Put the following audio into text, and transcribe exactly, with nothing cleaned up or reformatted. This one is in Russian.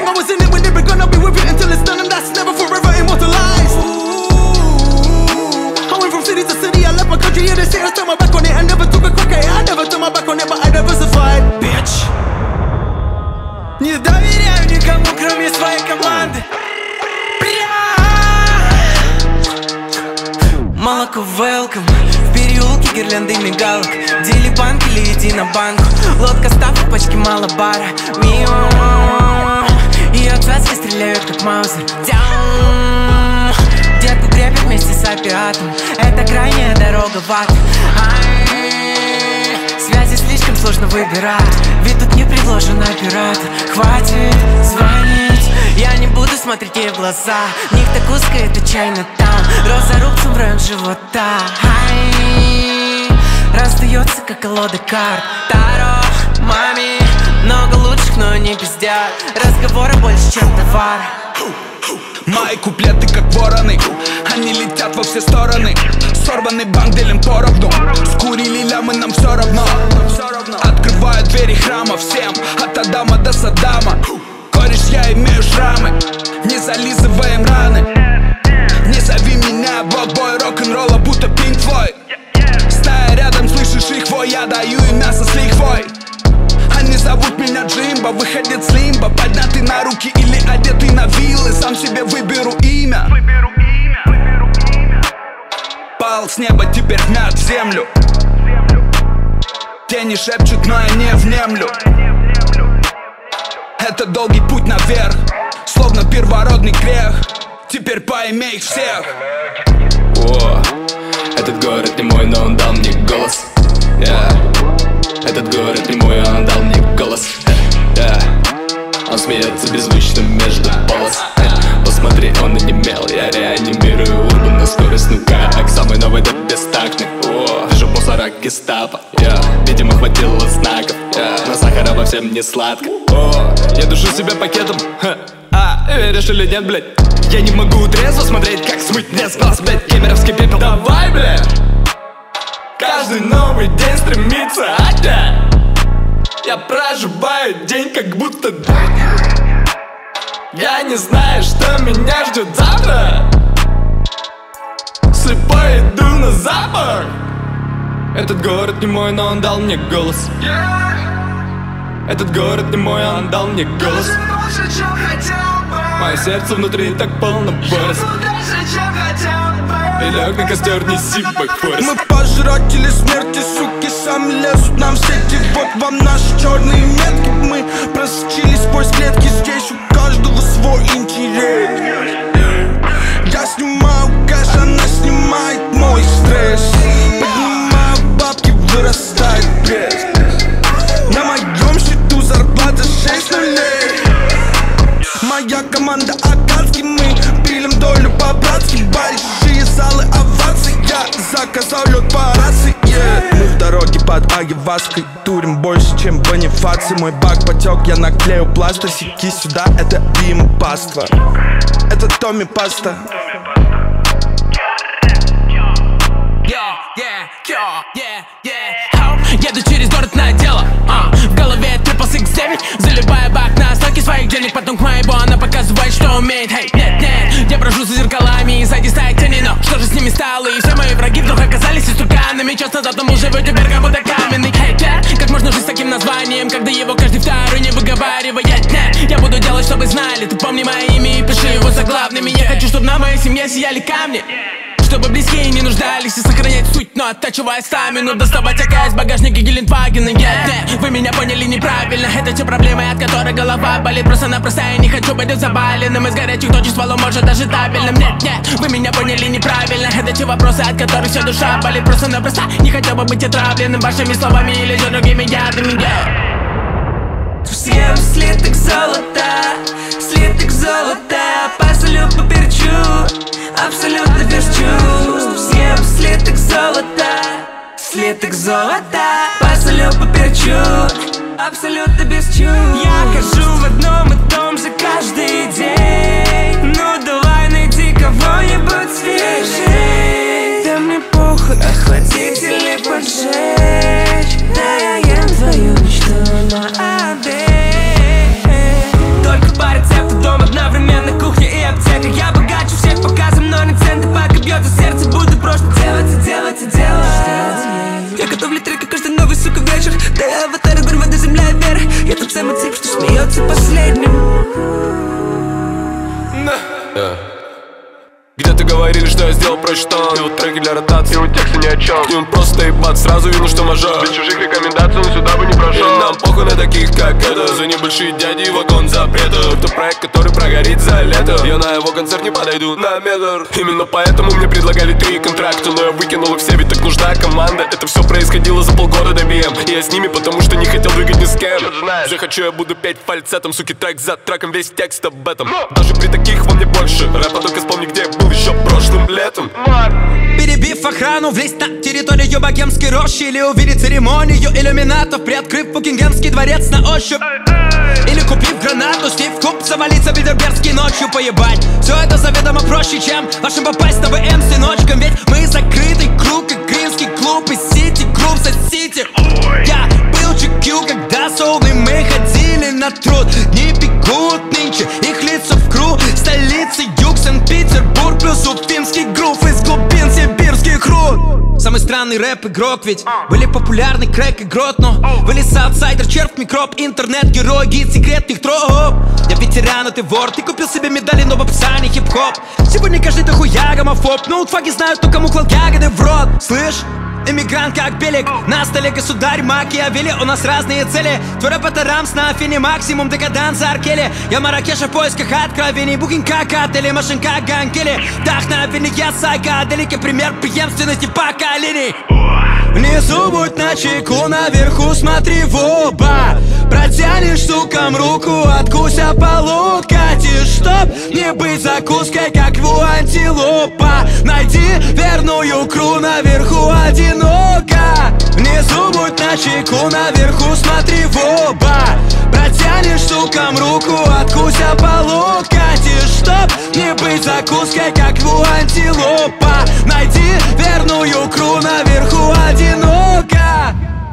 game, I was in it when never gonna be with it until it's done, and that's never forever immortalized. I went from city to city, I left my country, yeah, they say I turned my back on it. I never took a crack at it, I never turned my back on it, but I diversified, bitch. Не доверяю никому, кроме своей команды. Молоко welcome. В переулке гирлянды мигалок. Дели банк или иди на банку. Лодка ставка, пачки мало бара. Миу. И от связки стреляют как маузер. Дяум. Детку крепят вместе с опиатом. Это крайняя дорога в ад. Ай. Связи слишком сложно выбирать, ведь тут не предложен оператор. Хватит звонить, я не буду смотреть ей в глаза. Них так узко, это чайно там. Роза рубцем в район живота. Ай. Расстается, как колода карт. Таро, маме, много лучших, но не пиздят. Разговора больше, чем товар. Мои куплеты как вороны, они летят во все стороны. Сорванный банк делим поровну. Скурили лямы, нам все равно. Открывают двери храма всем, от Адама до Саддама. Кореш, я имею шрамы, не зализываем раны. Не зови меня блокбой рок-н-ролла, будто Pink Floyd. Стая рядом, слышишь их вой, я даю им мясо с лихвой. Они зовут меня Джимбо, выходит с лимба. Поднятый на руки или одетый на виллы. Сам себе выберу имя. Пал с неба теперь вмят в землю. Тени шепчут, но я не внемлю. Это долгий путь наверх, словно первородный грех. Теперь поимей их всех. О, этот город не мой, но он дал мне голос. Yeah. Этот город не мой, он дал мне голос. Yeah. Он смеется беззвучно между полос. Yeah. Посмотри, он онемел, я реанимирую урбан на скорость, ну как самый новый да бестактный. О, вижу мусора гестапо. Yeah. Видимо, хватило знаков. Yeah. На сахара во всем не сладко. О, я душу себя пакетом. Ха. А, веришь или нет, блядь? Я не могу трезво смотреть, как смыть мне с глаз, блядь, кемеровский пепел. Давай, блядь! Каждый новый день стремится опять. Я проживаю день, как будто я не знаю, что меня ждет завтра. Слепой иду на запах. Этот город не мой, но он дал мне голос. Этот город не мой, он дал мне голос. Мое сердце внутри так полно боли. И лег на костер, неси бэкфорест. Мы пожиратели смерти, суки, сами лезут нам в сети. Вот вам наши черные метки. Мы просочились сквозь клетки. Здесь у каждого свой интерес. Я снимаю кэш, она снимает мой стресс. Поднимаю бабки, вырастает пресс. На моем счету зарплата шесть нулей. Моя команда Акацки, мы пилим долю по-братски. Большие залы оваций, я заказал лед по рации, yeah. Мы в дороге под Агиваской, турим больше, чем Бонифаций. Мой бак потек, я наклею пластырь. Сики сюда, это биомопаства. Это Томми Паста. Еду через город на дело, а, в голове трипл сикс девять. Заливаю бак на остатки своих денег. Потом к моему она показывает, что умеет. Hey, нет, нет, я брожу за зеркалами. И сзади стая тени, но что же с ними стало? И все мои враги вдруг оказались истуканами. Час назад он был живой, теперь как будто каменный. Hey, yeah, как можно жить с таким названием, когда его каждый второй не выговаривает? Нет, я буду делать, чтобы знали. Ты помни мое имя и пиши его заглавными. Я хочу, чтобы на моей семье сияли камни, чтобы близкие не нуждались и сохранять суть, но оттачивая стамину. Доставать АК из багажника Гелендвагена. Yeah, yeah. Вы меня поняли неправильно. Это те проблемы, от которых голова болит. Просто-напросто я не хочу быть заваленным. Из горячих точек стволом может даже табельным. Нет, нет, вы меня поняли неправильно. Это те вопросы, от которых вся душа болит. Просто-напросто не хотел бы быть отравленным вашими словами или же другими ядами. Yeah. Съем слиток золота, слиток золота. Посолю, поперчу, абсолютно без чувств. Съем слиток золота, слиток золота. Посолю, поперчу, абсолютно без чувств. Я хожу в одном и том же каждый день. Ну давай найди кого-нибудь свежей. Да мне похуй, охладить или поджечь. Да я ем твою мечту на обед. Только париться Я аватар, огонь, вода, земля, вера. Я тот самый тип, что смеется последним. Yeah. Где-то говорили, что я сделал проще тон. И вот треки для ротации, и вот тексты ни о чем. К ним просто ебать, сразу видно, что мажор. Без чужих рекомендаций он сюда бы не прошел. И нам похуй на таких, как это. За небольшие дяди вагон запретов. Это проект, который прогорит за лето. Я на его концерт не подойду на метр. Именно поэтому мне предлагали три контракта, но я выкинул их все, ведь так нужна команда. Это все происходило за полгода до би эм. И я с ними, потому что не хотел двигать ни с кем. Захочу, я буду петь фальцетом. Суки, трек за треком, весь текст об этом. Даже при таких во мне больше рэпа, только вспомни, где я был еще прошлым летом. Перебив охрану, влезть на территорию богемской рощи. Или увидеть церемонию иллюминатов, приоткрыв Букингемский дворец на ощупь. Или купив гранату, слив в куб, завалиться в Бильдербергский ночью поебать. Все это заведомо проще, чем вашим попасть на бэ эм сыночком. Ведь мы закрытый круг, как гринский клуб из Сити Групп за Сити. Я был джи кью, когда солны мы ходили на труд. Дни бегут нынче, их лица в кру. Столицы юг, Санкт-Петербург, плюс уфимский грув из глубин сибирских руд. Самый странный рэп-игрок, ведь были популярны крэк и грот. Но вылез аутсайдер, червь, микроб, интернет-герой, гид секретных троп. Я ветеран, а ты вор, ты купил себе медали, но в описании хип-хоп. Сегодня каждый дохуя гомофоб, но утфаги знают, кто кому клал ягоды в рот. Слышь? Эмигрант как Белик, на столе государь Макиавелли. У нас разные цели, твой рэп это рамс на афине, максимум декаданса Аркели. Я Маракеша в поисках откровений, букинг как отели, машин как Гангели. Вдохновение я сайкоделики, пример преемственности поколений. Внизу будь начеку, наверху смотри в оба. Протянешь сукам руку, откуся полут катишь, чтоб не быть закуской, как льву антилопа. Найди верную кру, наверху одиноко. Внизу будь начеку, наверху смотри в оба. Протянешь сукам руку, откуся полут катишь, чтоб не быть закуской, как льву антилопа. Найди верную кру, наверху одиноко.